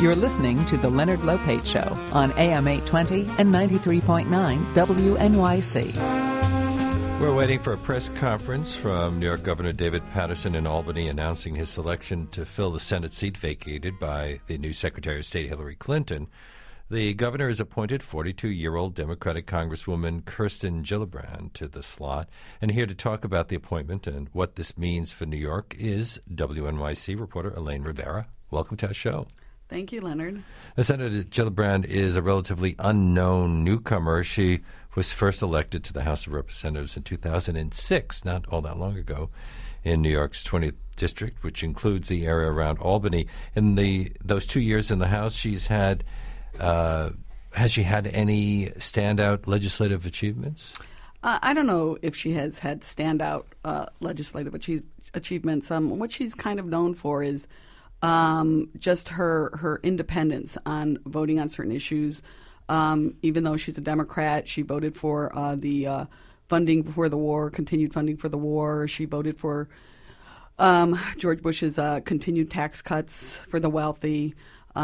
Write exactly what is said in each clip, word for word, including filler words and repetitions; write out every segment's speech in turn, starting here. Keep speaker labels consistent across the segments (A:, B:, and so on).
A: You're listening to The Leonard Lopate Show on A M eight twenty and ninety-three point nine W N Y C.
B: We're waiting for a press conference from New York Governor David Paterson in Albany announcing his selection to fill the Senate seat vacated by the new Secretary of State Hillary Clinton. The governor has appointed forty-two-year-old Democratic Congresswoman Kirsten Gillibrand to the slot. And here to talk about the appointment and what this means for New York is W N Y C reporter Elaine Rivera. Welcome to our show.
C: Thank you, Leonard.
B: Now, Senator Gillibrand is a relatively unknown newcomer. She was first elected to the House of Representatives in two thousand six, not all that long ago, in New York's twentieth District, which includes the area around Albany. In the those two years in the House, she's had, uh, has she had any standout legislative achievements?
C: Uh, I don't know if she has had standout uh, legislative achieve- achievements. Um, what she's kind of known for is Um, just her her independence on voting on certain issues. Um, even though she's a Democrat, she voted for uh, the uh, funding for the war, continued funding for the war. She voted for um, George Bush's uh, continued tax cuts for the wealthy,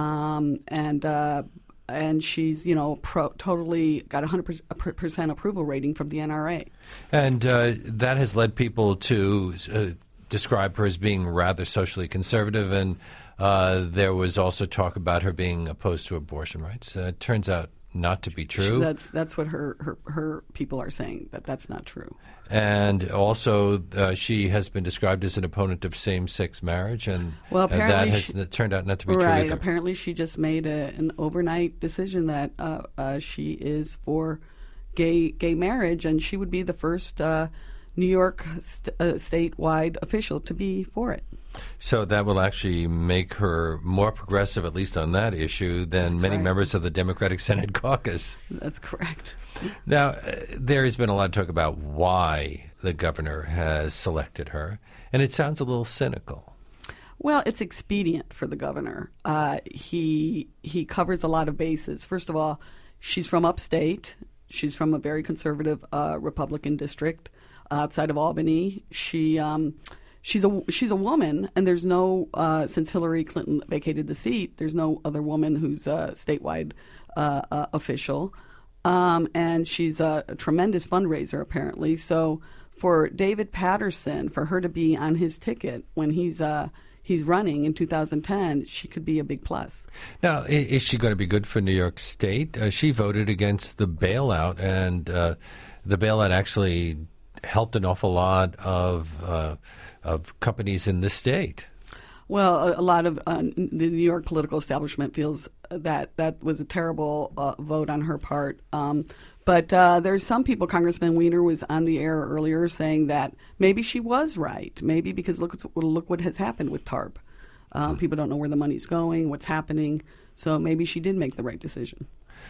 C: um, and uh, and she's you know pro- totally got a hundred percent approval rating from the N R A.
B: And uh, that has led people to Uh, describe her as being rather socially conservative, and uh, there was also talk about her being opposed to abortion rights. Uh, it turns out not to be true.
C: She, that's that's what her, her, her people are saying, that that's not true.
B: And also, uh, she has been described as an opponent of same-sex marriage, and,
C: well,
B: and that has
C: she,
B: turned out not to be
C: right,
B: true
C: Right.
B: either.
C: Apparently, she just made a, an overnight decision that uh, uh, she is for gay gay marriage, and she would be the first Uh, New York st- uh, statewide official to be for it.
B: So that will actually make her more progressive, at least on that issue, than
C: That's
B: many
C: right.
B: members of the Democratic Senate caucus.
C: That's correct.
B: Now, uh, there has been a lot of talk about why the governor has selected her, and it sounds a little cynical.
C: Well, it's expedient for the governor. Uh, he he covers a lot of bases. First of all, she's from upstate. She's from a very conservative uh, Republican district outside of Albany. She um, she's a she's a woman, and there's no uh, since Hillary Clinton vacated the seat, there's no other woman who's a statewide uh, uh, official, um, and she's a, a tremendous fundraiser apparently. So for David Paterson, for her to be on his ticket when he's uh, he's running in two thousand ten, she could be a big plus.
B: Now, i- is she going to be good for New York State? Uh, she voted against the bailout, and uh, the bailout actually helped an awful lot of uh, of companies in this state.
C: Well, a, a lot of uh, the New York political establishment feels that that was a terrible uh, vote on her part. Um, but uh, there's some people, Congressman Weiner was on the air earlier saying that maybe she was right. Maybe because look, look what has happened with TARP. Uh, mm. People don't know where the money's going, what's happening. So maybe she did make the right decision.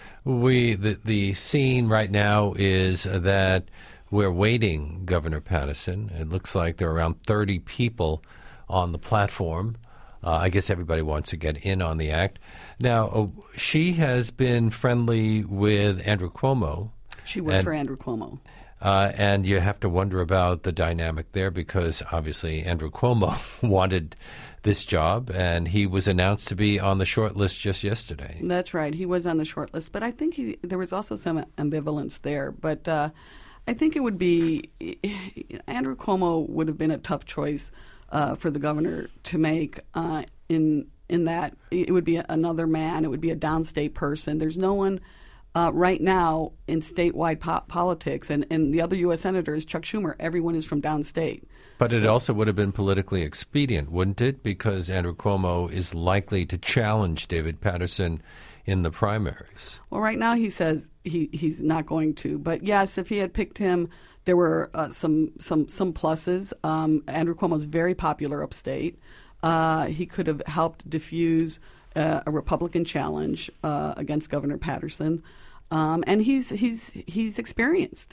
B: We the, the scene right now is that we're waiting Governor Paterson. It looks like there are around thirty people on the platform. Uh, I guess everybody wants to get in on the act. Now, uh, she has been friendly with Andrew Cuomo.
C: She worked
B: and,
C: for Andrew Cuomo.
B: Uh, and you have to wonder about the dynamic there because obviously Andrew Cuomo wanted this job, and he was announced to be on the short list just yesterday.
C: That's right. He was on the short list. But I think he, there was also some ambivalence there. But uh, I think it would be Andrew Cuomo would have been a tough choice uh, for the governor to make. Uh, in in that it would be another man. It would be a downstate person. There's no one uh, right now in statewide po- politics, and, and the other U S senators, Chuck Schumer. Everyone is from downstate.
B: But it
C: So-
B: also would have been politically expedient, wouldn't it? Because Andrew Cuomo is likely to challenge David Paterson in the primaries.
C: Well, right now he says he, he's not going to. But yes, if he had picked him, there were uh, some some some pluses. Um, Andrew Cuomo's very popular upstate. Uh, he could have helped diffuse uh, a Republican challenge uh, against Governor Paterson, um, and he's he's he's experienced.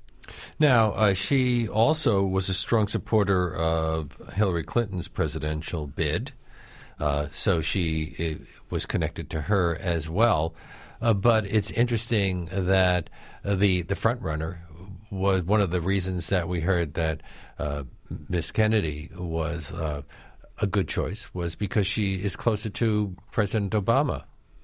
B: Now, uh, she also was a strong supporter of Hillary Clinton's presidential bid, uh, so she uh, was connected to her as well. Uh, but it's interesting that uh, the the front runner was one of the reasons that we heard that uh, Miss Kennedy was uh, a good choice was because she is closer to President Obama.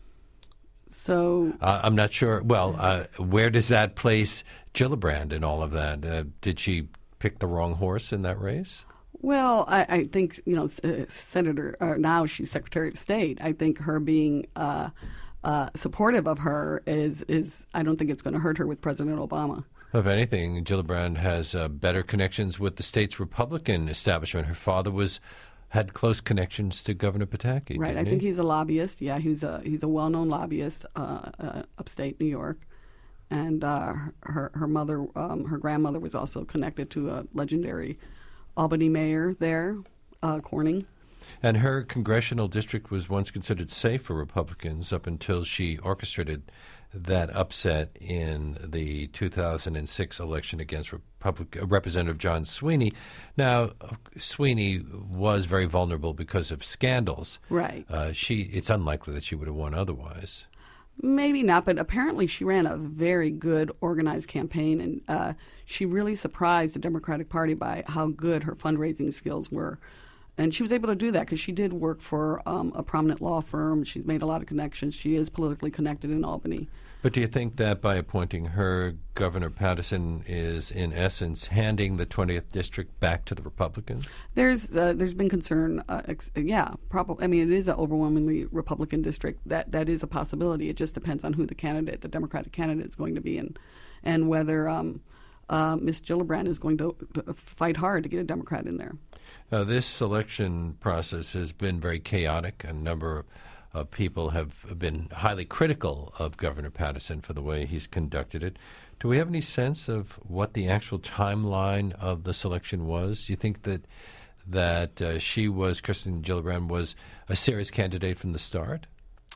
C: So
B: uh, I'm not sure. Well, uh, where does that place Gillibrand in all of that? Uh, did she pick the wrong horse in that race?
C: Well, I, I think, you know, uh, Senator, uh, now she's Secretary of State. I think her being uh, uh, supportive of her is, is, I don't think it's going to hurt her with President Obama.
B: If anything, Gillibrand has uh, better connections with the state's Republican establishment. Her father was had close connections to Governor Pataki.
C: Right. I
B: he?
C: think he's a lobbyist. Yeah, he's a he's a well-known lobbyist, uh, uh, upstate New York. And uh, her her mother, um, her grandmother, was also connected to a legendary Albany mayor there, uh, Corning.
B: And her congressional district was once considered safe for Republicans up until she orchestrated that upset in the two thousand six election against Republic, Representative John Sweeney. Now, Sweeney was very vulnerable because of scandals.
C: Right.
B: Uh, she. It's unlikely that she would have won otherwise.
C: Maybe not, but apparently she ran a very good organized campaign, and uh, she really surprised the Democratic Party by how good her fundraising skills were. And she was able to do that because she did work for um, a prominent law firm. She's made a lot of connections. She is politically connected in Albany.
B: But do you think that by appointing her, Governor Paterson is, in essence, handing the twentieth District back to the Republicans?
C: There's uh, there's been concern. Uh, ex- yeah, probably. I mean, it is an overwhelmingly Republican district. That that is a possibility. It just depends on who the candidate, the Democratic candidate, is going to be, and and whether um, uh, Miz Gillibrand is going to, to fight hard to get a Democrat in there.
B: Uh, this selection process has been very chaotic. A number of uh, people have been highly critical of Governor Paterson for the way he's conducted it. Do we have any sense of what the actual timeline of the selection was? Do you think that that uh, she was, Kirsten Gillibrand, was a serious candidate from the start?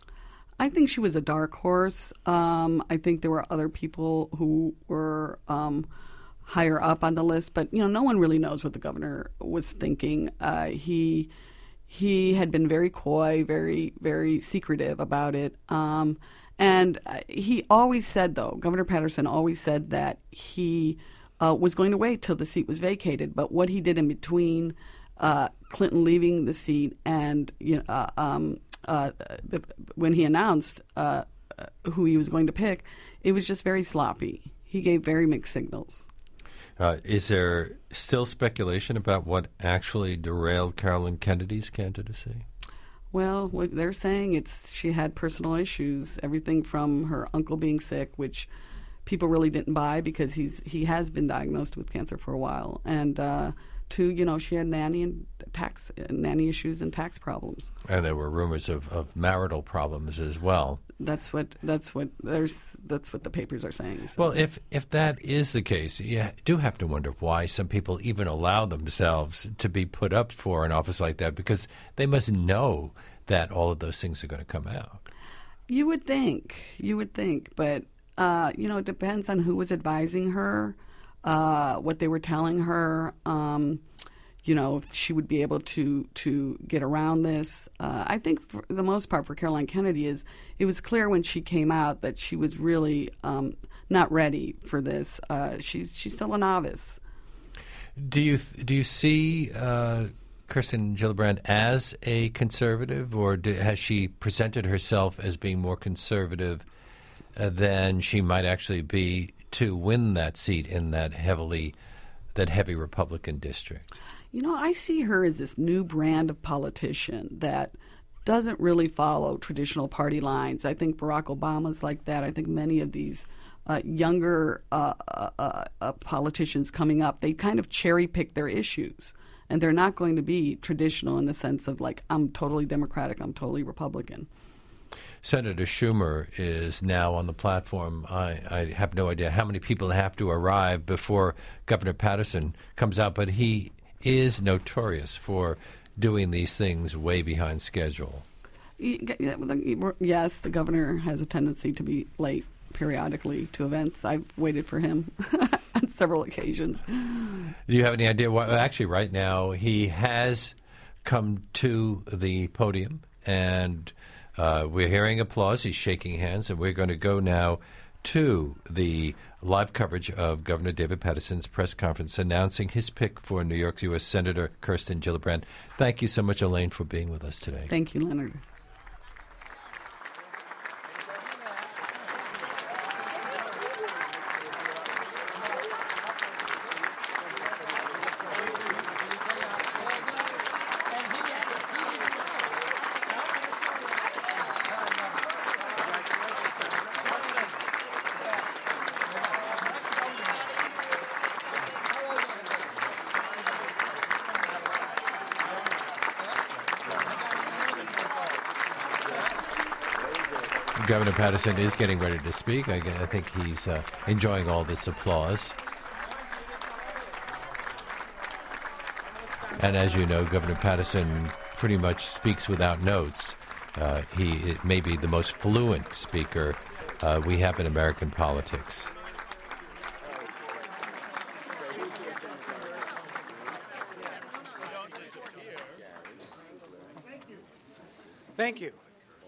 C: I think she was a dark horse. Um, I think there were other people who were um, higher up on the list, but you know, no one really knows what the governor was thinking. Uh, he he had been very coy, very very secretive about it, um, and uh, he always said, though, Governor Paterson always said that he uh, was going to wait till the seat was vacated. But what he did in between uh, Clinton leaving the seat and you know, uh, um, uh, the, when he announced uh, who he was going to pick, it was just very sloppy. He gave very mixed signals.
B: Uh, is there still speculation about what actually derailed Carolyn Kennedy's candidacy?
C: Well, what they're saying it's she had personal issues, everything from her uncle being sick, which people really didn't buy because he's he has been diagnosed with cancer for a while, and uh, to you know she had nanny and tax nanny issues and tax problems.
B: And there were rumors of, of marital problems as well.
C: That's what that's what there's that's what the papers are saying. So.
B: Well, if if that is the case, you do have to wonder why some people even allow themselves to be put up for an office like that, because they must know that all of those things are going to come out.
C: You would think, you would think, but uh, you know, it depends on who was advising her, uh, what they were telling her. Um, you know, if she would be able to to get around this. Uh, I think for the most part for Caroline Kennedy is it was clear when she came out that she was really um, not ready for this. Uh, she's she's still a novice.
B: Do you do you see uh, Kirsten Gillibrand as a conservative, or do, has she presented herself as being more conservative uh, than she might actually be to win that seat in that heavily that heavy Republican district?
C: You know, I see her as this new brand of politician that doesn't really follow traditional party lines. I think Barack Obama's like that. I think many of these uh, younger uh, uh, uh, politicians coming up, they kind of cherry pick their issues. And they're not going to be traditional in the sense of like, I'm totally Democratic, I'm totally Republican.
B: Senator Schumer is now on the platform. I, I have no idea how many people have to arrive before Governor Paterson comes out, but he is notorious for doing these things way behind schedule.
C: Yes, the governor has a tendency to be late periodically to events. I've waited for him on several occasions.
B: Do you have any idea why? Actually, right now, he has come to the podium, and uh, we're hearing applause. He's shaking hands, and we're going to go now to the live coverage of Governor David Paterson's press conference announcing his pick for New York's U S Senator Kirsten Gillibrand. Thank you so much, Elaine, for being with us today.
C: Thank you, Leonard.
B: Governor Paterson is getting ready to speak. I, I think he's uh, enjoying all this applause. And as you know, Governor Paterson pretty much speaks without notes. Uh, he may be the most fluent speaker uh, we have in American politics.
D: Thank you.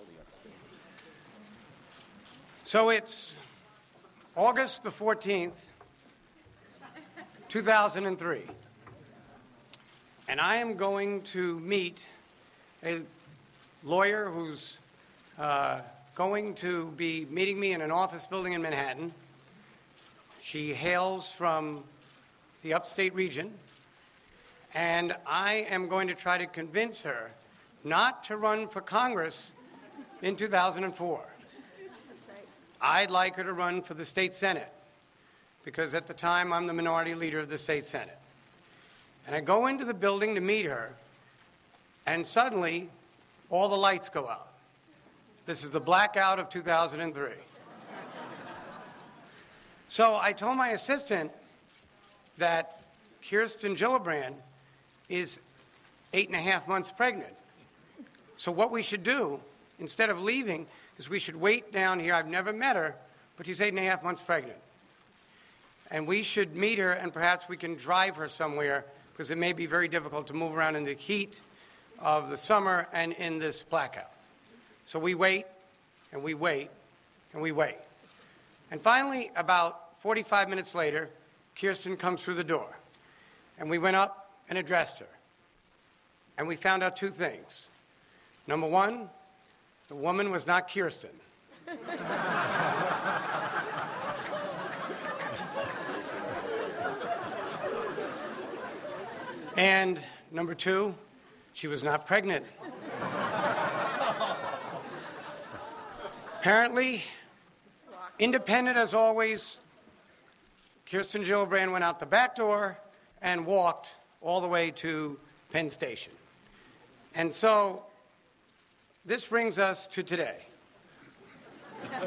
D: So it's August the fourteenth, two thousand three, and I am going to meet a lawyer who's uh, going to be meeting me in an office building in Manhattan. She hails from the upstate region, and I am going to try to convince her not to run for Congress in two thousand four. I'd like her to run for the state Senate because at the time I'm the minority leader of the state Senate. And I go into the building to meet her, and suddenly all the lights go out. This is the blackout of two thousand three. So I told my assistant that Kirsten Gillibrand is eight and a half months pregnant. So what we should do, instead of leaving, is we should wait down here. I've never met her, but she's eight and a half months pregnant. And we should meet her, and perhaps we can drive her somewhere, because it may be very difficult to move around in the heat of the summer and in this blackout. So we wait, and we wait, and we wait. And finally, about forty-five minutes later, Kirsten comes through the door. And we went up and addressed her. And we found out two things. Number one, the woman was not Kirsten. And number two, she was not pregnant. Apparently, independent as always, Kirsten Gillibrand went out the back door and walked all the way to Penn Station. And so this brings us to today.
E: Not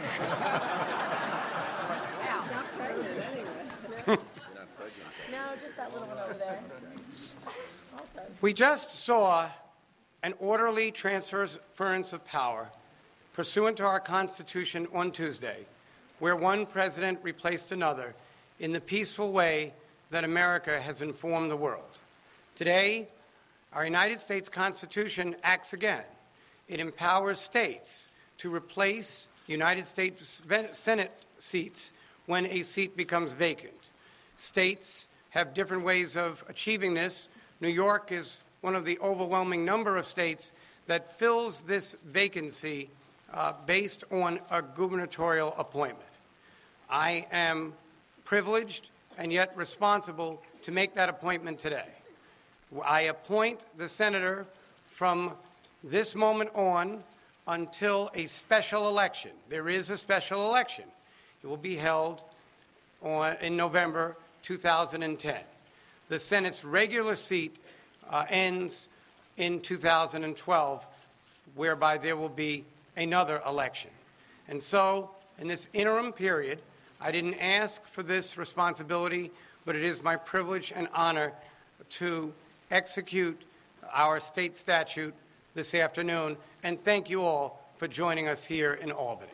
E: pregnant anyway. No, just that little one over there. All done.
D: We just saw an orderly transference of power pursuant to our Constitution on Tuesday, where one president replaced another in the peaceful way that America has informed the world. Today, our United States Constitution acts again. It empowers states to replace United States Senate seats when a seat becomes vacant. States have different ways of achieving this. New York is one of the overwhelming number of states that fills this vacancy uh, based on a gubernatorial appointment. I am privileged and yet responsible to make that appointment today. I appoint the senator from this moment on until a special election. There is a special election. It will be held on, in November two thousand ten. The Senate's regular seat uh, ends in two thousand twelve, whereby there will be another election. And so, in this interim period, I didn't ask for this responsibility, but it is my privilege and honor to execute our state statute this afternoon, and thank you all for joining us here in Albany.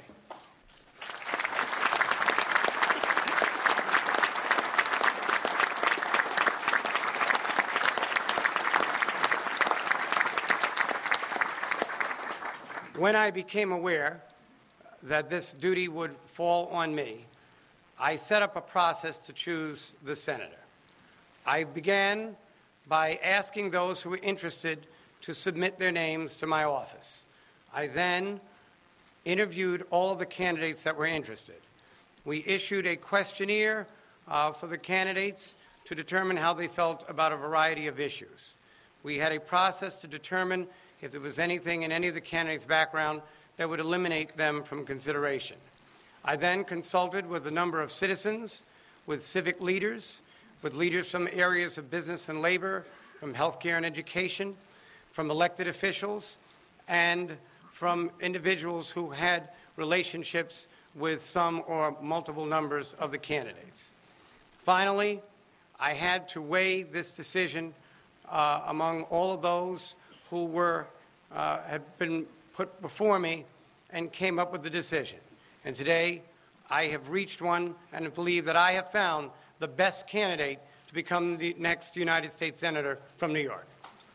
D: When I became aware that this duty would fall on me, I set up a process to choose the senator. I began by asking those who were interested to submit their names to my office. I then interviewed all of the candidates that were interested. We issued a questionnaire uh, for the candidates to determine how they felt about a variety of issues. We had a process to determine if there was anything in any of the candidates' background that would eliminate them from consideration. I then consulted with a number of citizens, with civic leaders, with leaders from areas of business and labor, from healthcare and education, from elected officials, and from individuals who had relationships with some or multiple numbers of the candidates. Finally, I had to weigh this decision uh, among all of those who were uh, had been put before me and came up with the decision. And today, I have reached one and believe that I have found the best candidate to become the next United States Senator from New York.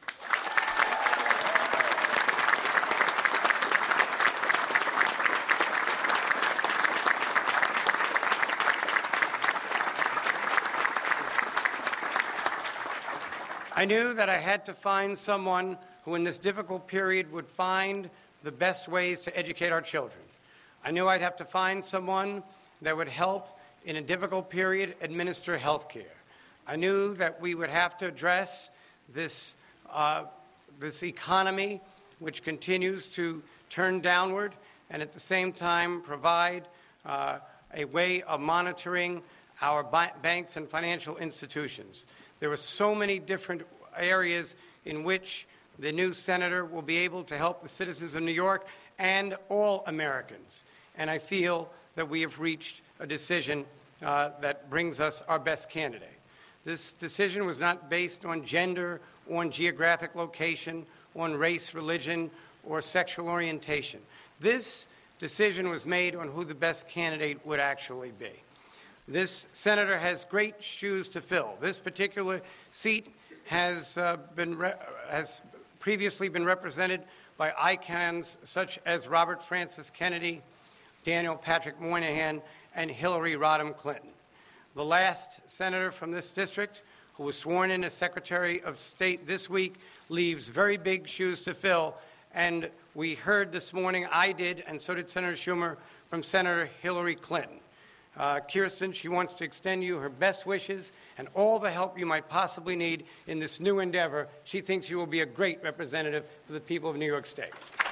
D: I knew that I had to find someone who in this difficult period would find the best ways to educate our children. I knew I'd have to find someone that would help in a difficult period administer health care. I knew that we would have to address this, uh, this economy which continues to turn downward and at the same time provide uh, a way of monitoring our banks and financial institutions. There are so many different areas in which the new senator will be able to help the citizens of New York and all Americans. And I feel that we have reached a decision uh, that brings us our best candidate. This decision was not based on gender, on geographic location, on race, religion, or sexual orientation. This decision was made on who the best candidate would actually be. This senator has great shoes to fill. This particular seat has uh, been re- has previously been represented by icons such as Robert Francis Kennedy, Daniel Patrick Moynihan, and Hillary Rodham Clinton. The last senator from this district, who was sworn in as Secretary of State this week, leaves very big shoes to fill. And we heard this morning, I did, and so did Senator Schumer, from Senator Hillary Clinton. Uh, Kirsten, she wants to extend you her best wishes and all the help you might possibly need in this new endeavor. She thinks you will be a great representative for the people of New York State.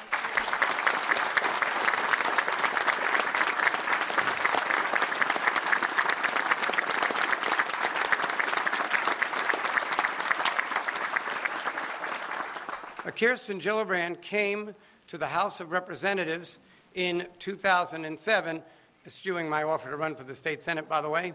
D: Uh, Kirsten Gillibrand came to the House of Representatives in two thousand seven, eschewing my offer to run for the state Senate, by the way.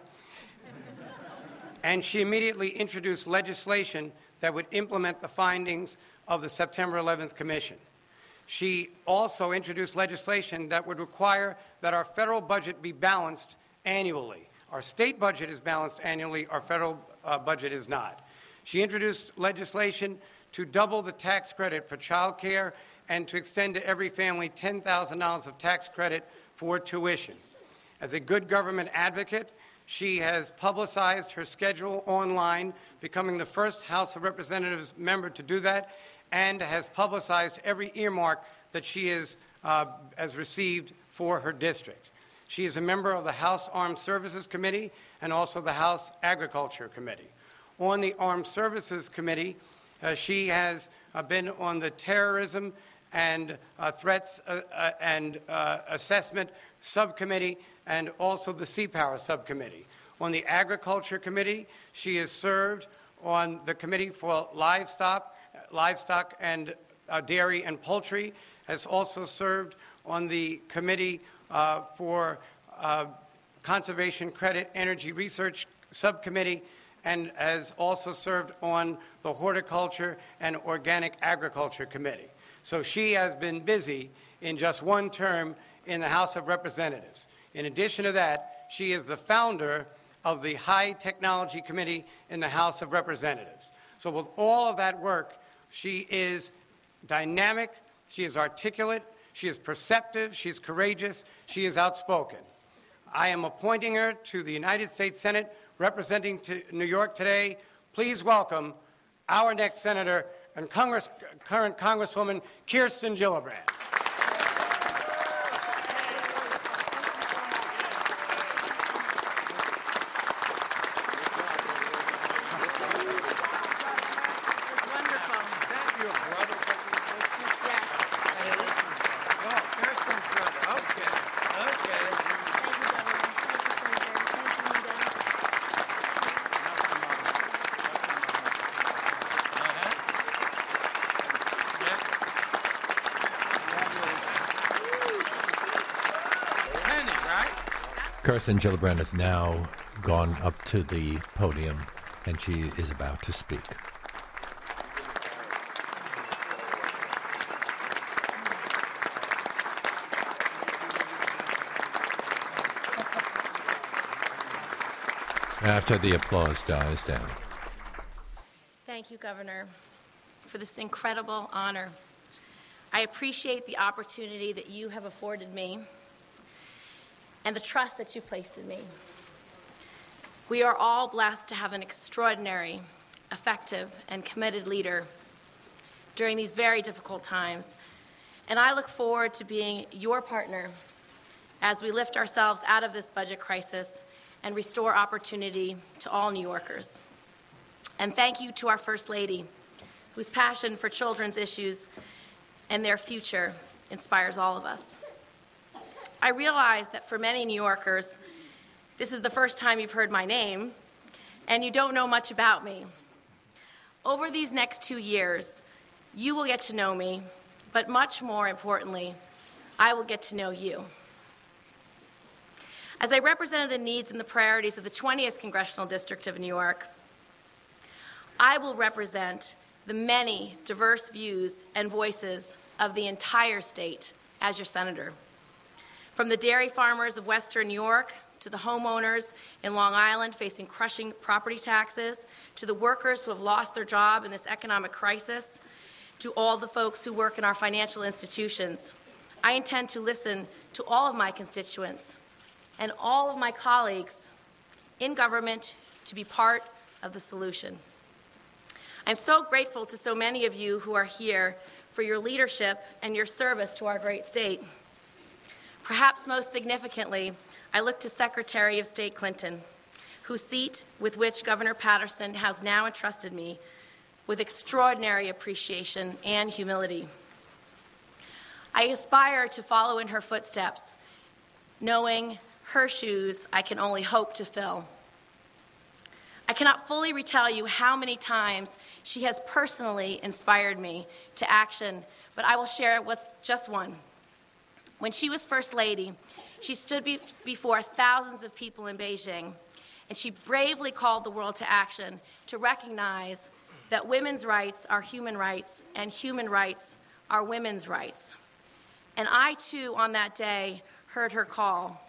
D: And she immediately introduced legislation that would implement the findings of the September eleventh Commission. She also introduced legislation that would require that our federal budget be balanced annually. Our state budget is balanced annually, our federal uh, budget is not. She introduced legislation to double the tax credit for child care and to extend to every family ten thousand dollars of tax credit for tuition. As a good government advocate, she has publicized her schedule online, becoming the first House of Representatives member to do that, and has publicized every earmark that she is, uh, has received for her district. She is a member of the House Armed Services Committee and also the House Agriculture Committee. On the Armed Services Committee, uh, she has uh, been on the Terrorism and uh, Threats uh, uh, and uh, Assessment Subcommittee and also the Sea Power Subcommittee. On the Agriculture Committee, she has served on the Committee for Livestock, livestock and uh, Dairy and Poultry, has also served on the Committee uh, for uh, Conservation Credit Energy Research Subcommittee, and has also served on the Horticulture and Organic Agriculture Committee. So she has been busy in just one term in the House of Representatives. In addition to that, she is the founder of the High Technology Committee in the House of Representatives. So with all of that work, she is dynamic, she is articulate, She is perceptive, she's courageous, she is outspoken. I am appointing her to the United States Senate representing to New York today. Please welcome our next senator and Congress, current Congresswoman Kirsten Gillibrand.
B: Kirsten Gillibrand has now gone up to the podium, and she is about to speak. After the applause dies down.
E: Thank you, Governor, for this incredible honor. I appreciate the opportunity that you have afforded me and the trust that you placed in me. We are all blessed to have an extraordinary, effective, and committed leader during these very difficult times, and I look forward to being your partner as we lift ourselves out of this budget crisis and restore opportunity to all New Yorkers. And thank you to our First Lady, whose passion for children's issues and their future inspires all of us. I realize that for many New Yorkers, this is the first time you've heard my name, and you don't know much about me. Over these next two years, you will get to know me, but much more importantly, I will get to know you. As I represented the needs and the priorities of the twentieth Congressional District of New York, I will represent the many diverse views and voices of the entire state as your senator. From the dairy farmers of Western New York, to the homeowners in Long Island facing crushing property taxes, to the workers who have lost their job in this economic crisis, to all the folks who work in our financial institutions, I intend to listen to all of my constituents and all of my colleagues in government to be part of the solution. I'm so grateful to so many of you who are here for your leadership and your service to our great state. Perhaps most significantly, I look to Secretary of State Clinton, whose seat with which Governor Paterson has now entrusted me with extraordinary appreciation and humility. I aspire to follow in her footsteps, knowing her shoes I can only hope to fill. I cannot fully retell you how many times she has personally inspired me to action, but I will share with just one. When she was First Lady, she stood be- before thousands of people in Beijing, and she bravely called the world to action to recognize that women's rights are human rights and human rights are women's rights. And I, too, on that day, heard her call.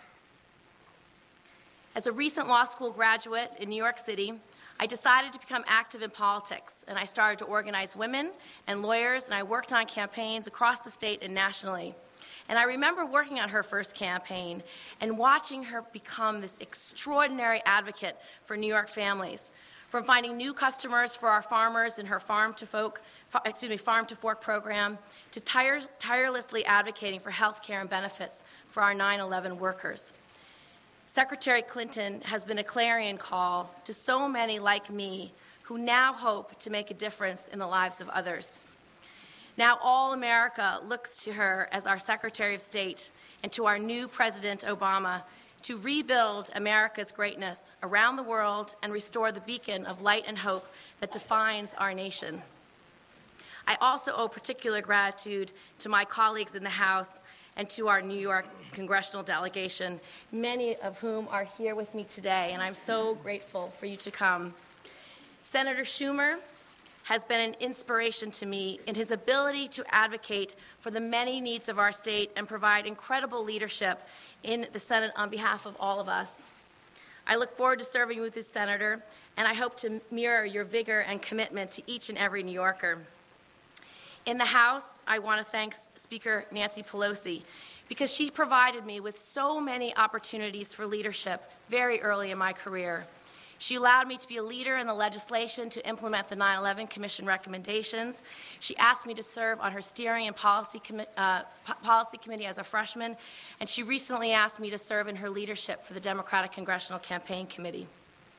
E: As a recent law school graduate in New York City, I decided to become active in politics, and I started to organize women and lawyers, and I worked on campaigns across the state and nationally. And I remember working on her first campaign and watching her become this extraordinary advocate for New York families, from finding new customers for our farmers in her Farm to Folk, excuse me, Farm to Fork program, to tire, tirelessly advocating for health care and benefits for our nine eleven workers. Secretary Clinton has been a clarion call to so many like me who now hope to make a difference in the lives of others. Now all America looks to her as our Secretary of State and to our new President Obama to rebuild America's greatness around the world and restore the beacon of light and hope that defines our nation. I also owe particular gratitude to my colleagues in the House and to our New York congressional delegation, many of whom are here with me today, and I'm so grateful for you to come. Senator Schumer has been an inspiration to me in his ability to advocate for the many needs of our state and provide incredible leadership in the Senate on behalf of all of us. I look forward to serving with this senator, and I hope to mirror your vigor and commitment to each and every New Yorker. In the House, I want to thank Speaker Nancy Pelosi because she provided me with so many opportunities for leadership very early in my career. She allowed me to be a leader in the legislation to implement the nine eleven Commission recommendations. She asked me to serve on her steering and policy, commi uh, policy committee as a freshman, and she recently asked me to serve in her leadership for the Democratic Congressional Campaign Committee.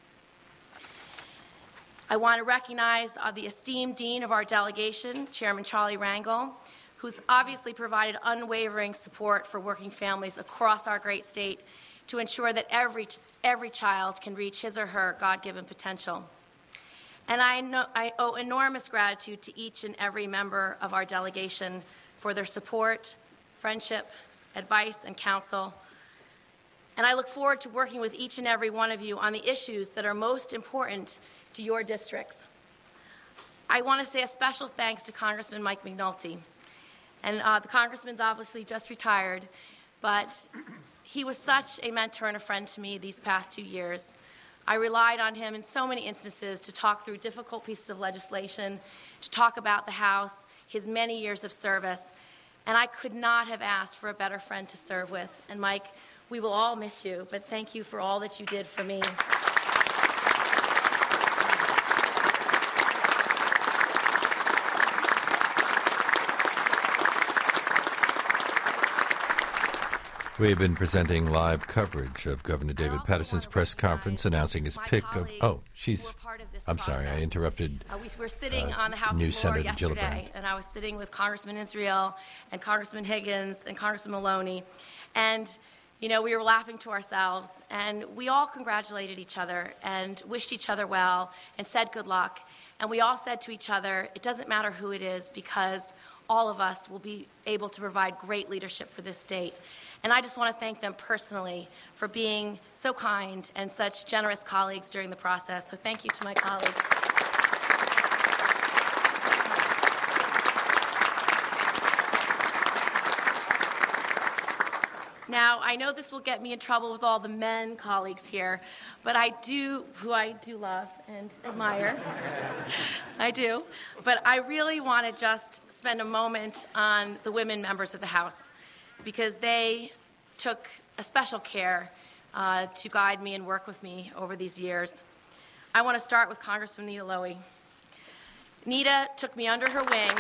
E: I want to recognize uh, the esteemed dean of our delegation, Chairman Charlie Rangel, who's obviously provided unwavering support for working families across our great state to ensure that every, every child can reach his or her God-given potential. And I, know, I owe enormous gratitude to each and every member of our delegation for their support, friendship, advice, and counsel. And I look forward to working with each and every one of you on the issues that are most important to your districts. I want to say a special thanks to Congressman Mike McNulty. And uh, the Congressman's obviously just retired, but he was such a mentor and a friend to me these past two years. I relied on him in so many instances to talk through difficult pieces of legislation, to talk about the House, his many years of service, and I could not have asked for a better friend to serve with. And Mike, we will all miss you, but thank you for all that you did for me.
B: We've been presenting live coverage of Governor David Paterson's press conference announcing his pick of... Oh, she's... I'm sorry, I interrupted.
E: Uh, we were sitting
B: uh,
E: on the House
B: new
E: floor
B: Senator
E: yesterday, and I was sitting with Congressman Israel and Congressman Higgins and Congressman Maloney, and, you know, we were laughing to ourselves, and we all congratulated each other and wished each other well and said good luck, and we all said to each other, it doesn't matter who it is because all of us will be able to provide great leadership for this state. And I just want to thank them personally for being so kind and such generous colleagues during the process. So thank you to my colleagues. Now, I know this will get me in trouble with all the men colleagues here, but I do, who I do love and admire, I do, but I really want to just spend a moment on the women members of the House, because they took a special care uh, to guide me and work with me over these years. I want to start with Congresswoman Nita Lowey. Nita took me under her wing.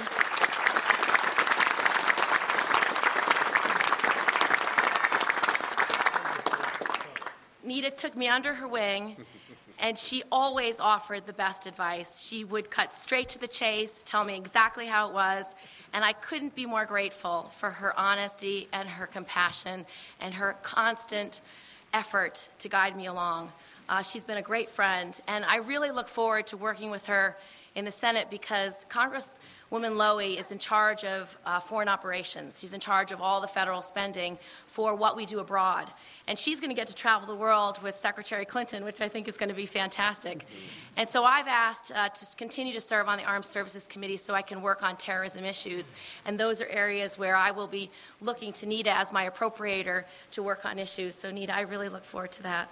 E: Nita took me under her wing, and she always offered the best advice. She would cut straight to the chase, tell me exactly how it was, and I couldn't be more grateful for her honesty and her compassion and her constant effort to guide me along. Uh, she's been a great friend, and I really look forward to working with her in the Senate because Congresswoman Lowey is in charge of uh, foreign operations. She's in charge of all the federal spending for what we do abroad. And she's going to get to travel the world with Secretary Clinton, which I think is going to be fantastic. And so I've asked uh, to continue to serve on the Armed Services Committee so I can work on terrorism issues. And those are areas where I will be looking to Nita as my appropriator to work on issues. So Nita, I really look forward to that.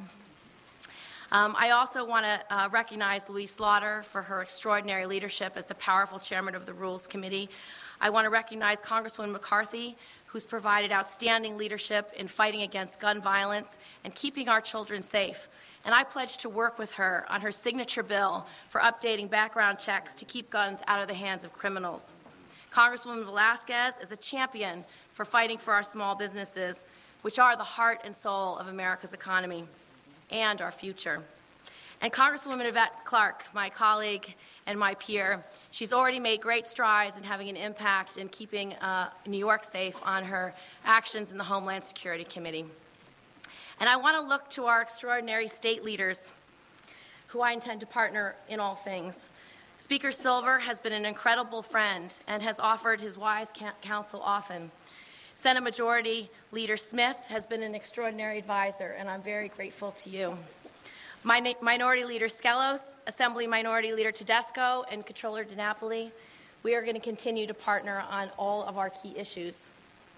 E: Um, I also want to uh, recognize Louise Slaughter for her extraordinary leadership as the powerful chairman of the Rules Committee. I want to recognize Congresswoman McCarthy, who's provided outstanding leadership in fighting against gun violence and keeping our children safe. And I pledge to work with her on her signature bill for updating background checks to keep guns out of the hands of criminals. Congresswoman Velasquez is a champion for fighting for our small businesses, which are the heart and soul of America's economy and our future. And Congresswoman Yvette Clarke, my colleague and my peer, she's already made great strides in having an impact in keeping uh, New York safe on her actions in the Homeland Security Committee. And I want to look to our extraordinary state leaders, who I intend to partner in all things. Speaker Silver has been an incredible friend and has offered his wise counsel often. Senate Majority Leader Smith has been an extraordinary advisor, and I'm very grateful to you. Min- Minority Leader Skelos, Assembly Minority Leader Tedesco, and Controller DiNapoli, we are going to continue to partner on all of our key issues.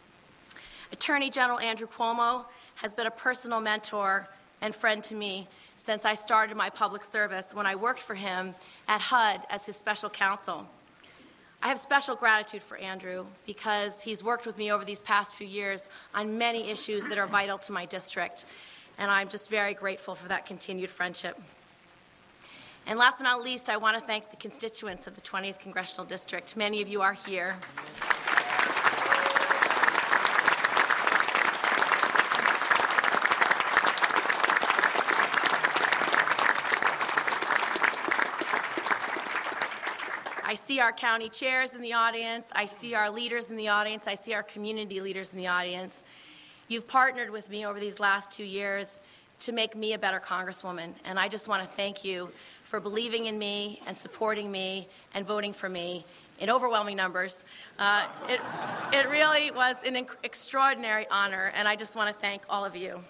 E: Attorney General Andrew Cuomo has been a personal mentor and friend to me since I started my public service when I worked for him at H U D as his special counsel. I have special gratitude for Andrew because he's worked with me over these past few years on many issues that are vital to my district, and I'm just very grateful for that continued friendship. And last but not least, I want to thank the constituents of the twentieth Congressional District. Many of you are here. I see our county chairs in the audience. I see our leaders in the audience. I see our community leaders in the audience. You've partnered with me over these last two years to make me a better Congresswoman, and I just want to thank you for believing in me and supporting me and voting for me in overwhelming numbers. Uh, it, it really was an inc- extraordinary honor, and I just want to thank all of you.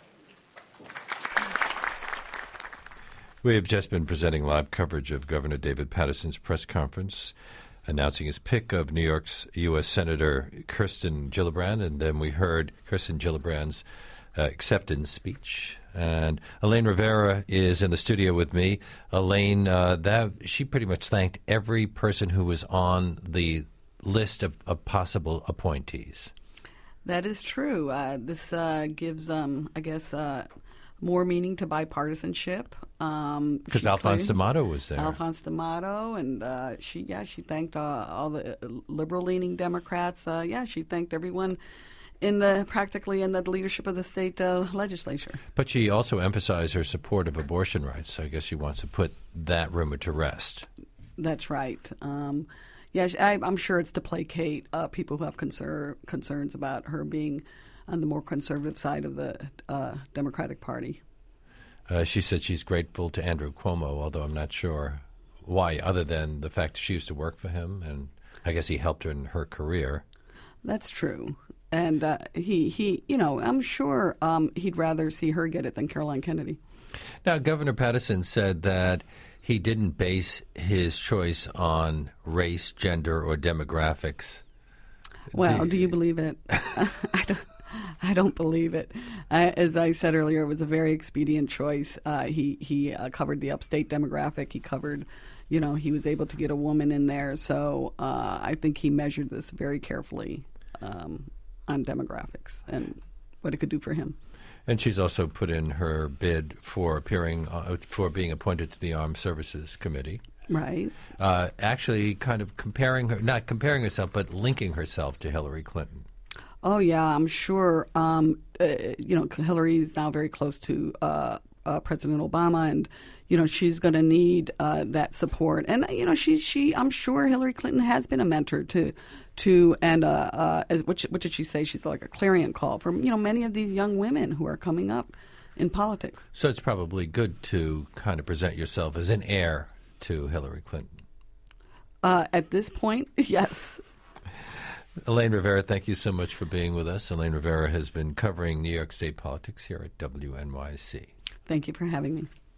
B: We have just been presenting live coverage of Governor David Paterson's press conference announcing his pick of New York's U S Senator Kirsten Gillibrand, and then we heard Kirsten Gillibrand's uh, acceptance speech. And Elaine Rivera is in the studio with me. Elaine, uh, that she pretty much thanked every person who was on the list of, of possible appointees.
C: That is true. Uh, this uh, gives, um, I guess, uh, more meaning to bipartisanship. Um,
B: because Alphonse D'Amato was there.
C: Alphonse D'Amato, and uh, she, yeah, she thanked uh, all the liberal-leaning Democrats. Uh, yeah, she thanked everyone in the practically in the leadership of the state uh, legislature.
B: But she also emphasized her support of abortion rights. So I guess she wants to put that rumor to rest.
C: That's right. Um, yeah, I, I'm sure it's to placate uh, people who have concern, concerns about her being on the more conservative side of the uh, Democratic Party.
B: Uh, she said she's grateful to Andrew Cuomo, although I'm not sure why, other than the fact that she used to work for him, and I guess he helped her in her career.
C: That's true. And uh, he, he, you know, I'm sure um, he'd rather see her get it than Caroline Kennedy.
B: Now, Governor Paterson said that he didn't base his choice on race, gender, or demographics.
C: Well,
B: do,
C: do you believe it? I don't. I don't believe it. Uh, as I said earlier, it was a very expedient choice. Uh, he he uh, covered the upstate demographic. He covered, you know, he was able to get a woman in there. So uh, I think he measured this very carefully um, on demographics and what it could do for him.
B: And she's also put in her bid for appearing uh, for being appointed to the Armed Services Committee.
C: Right.
B: Uh, actually, kind of comparing her, not comparing herself, but linking herself to Hillary Clinton.
C: Oh, yeah, I'm sure. Um, uh, you know, Hillary is now very close to uh, uh, President Obama, and, you know, she's going to need uh, that support. And, you know, she, she, I'm sure Hillary Clinton has been a mentor to, to and uh, uh, as, what, what did she say? She's like a clarion call for, you know, many of these young women who are coming up in politics.
B: So it's probably good to kind of present yourself as an heir to Hillary Clinton.
C: Uh, at this point, yes.
B: Elaine Rivera, thank you so much for being with us. Elaine Rivera has been covering New York State politics here at W N Y C.
C: Thank you for having me.